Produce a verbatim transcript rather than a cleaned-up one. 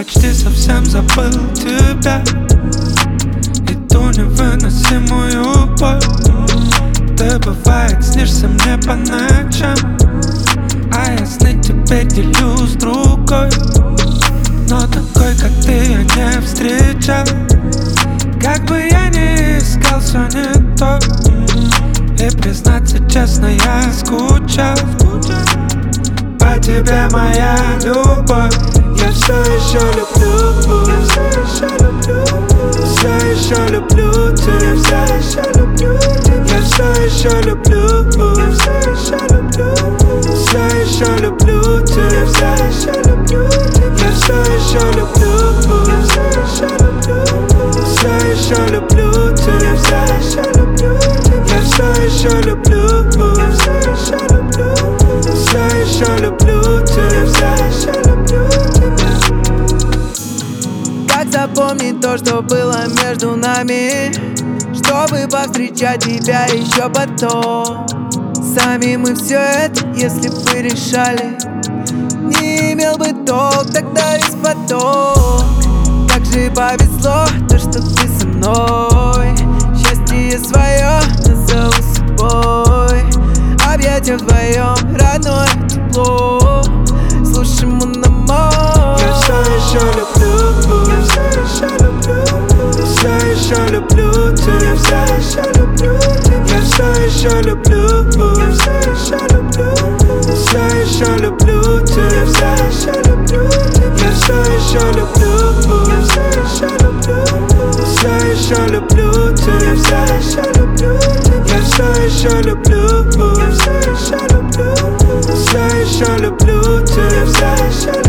почти совсем забыл тебя и ту невыносимую боль. Ты, бывает, снишься мне по ночам, а я сны теперь делю с другой. Но такой, как ты, я не встречал. Как бы я ни искал, все не то. И признаться честно, я скучал по тебе, моя любовь. Я все еще люблю, я все еще люблю, все еще люблю тебя, я все еще люблю, я все еще люблю, я все еще люблю, все еще люблю тебя, я все еще люблю, я все еще люблю, я все еще люблю, все еще люблю тебя, я все еще люблю, я все еще люблю, я все еще люблю, все еще люблю тебя, я все еще люблю тебя. Как запомнить то, что было между нами, чтобы повстречать тебя еще потом? Сами мы все это, если бы решали, не имел бы толк тогда весь поток. Как же повезло то, что ты со мной, счастье свое назову собой. Объятия вдвоем, родное тепло, слушай мономой. Я все еще люблю, я все еще люблю, все еще люблю тебя, я все еще люблю, я все еще люблю, я все еще люблю, все еще люблю тебя, я все еще люблю, я все еще люблю, я все еще люблю, все еще люблю тебя, я все еще люблю, я все еще люблю, я все еще люблю, все еще люблю тебя, я все еще люблю.